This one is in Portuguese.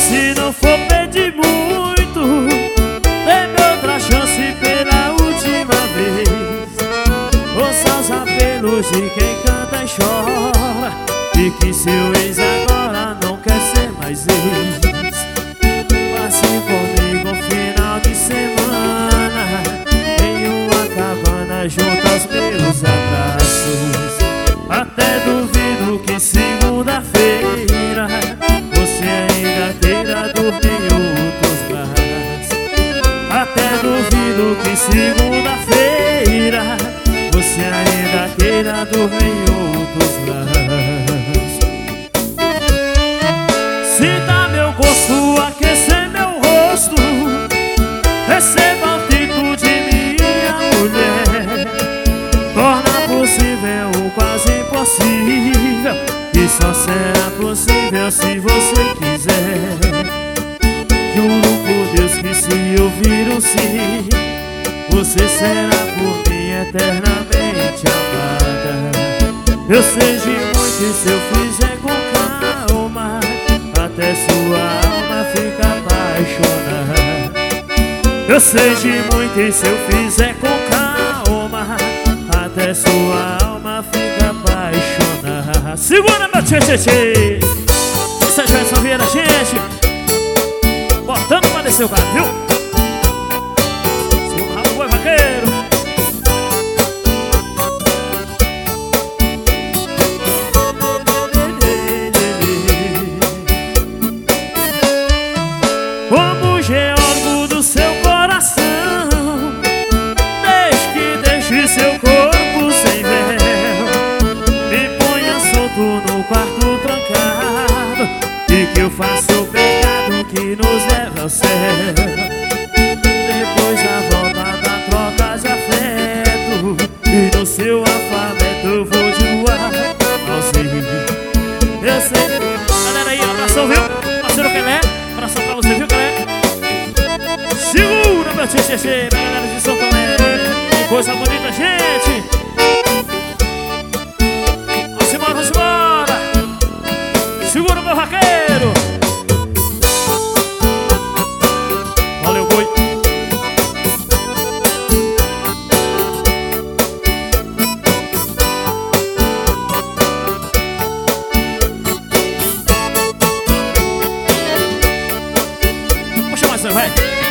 se não for pedir muito, dê-me outra chance pela última vez. Ouça os apelos de quem canta e chora, e que seu ex agora não quer ser mais ex. Passe comigo um final de semana em uma cabana junto aos meus abraços. Até duvido que segunda-feira você ainda queira dormir em outros braços. Até duvido que segunda-feira você ainda queira dormir em outros braços. Sinta meu gosto aquecer meu rosto, receba o título de minha mulher. Torna possível o quase impossível, e só será possível se você quiser. Juro por Deus que se ouvir um sim, você será por mim eternamente amada. Eu sei de muito e se eu fizer com calma, até sua alma fica apaixonada. Eu sei de muito e se eu fizer com calma, até sua alma fica apaixonada. Segura, meu tchê, tchê, tchê. Essa é a Gerson Vieira, gente. Botando pra descer o carro, viu? Segura o rabo, boi vaqueiro. Como geólogo do seu coração, deixe seu corpo sem véu, me ponha solto no quarto trancado, e que eu faça o pecado que nos leva ao céu. Depois da volta da troca de afeto, e no seu alfabeto eu vou de A ao Z. Eu sei, galera aí, abração, viu? Parceiro Kelé, abração pra você, viu, Kelé? Segura, meu tchê, galera de São Tomé. Coisa bonita, gente. Vamos embora, vamos embora. Segura, meu vaqueiro. Valeu, boi. Puxa mais, vai.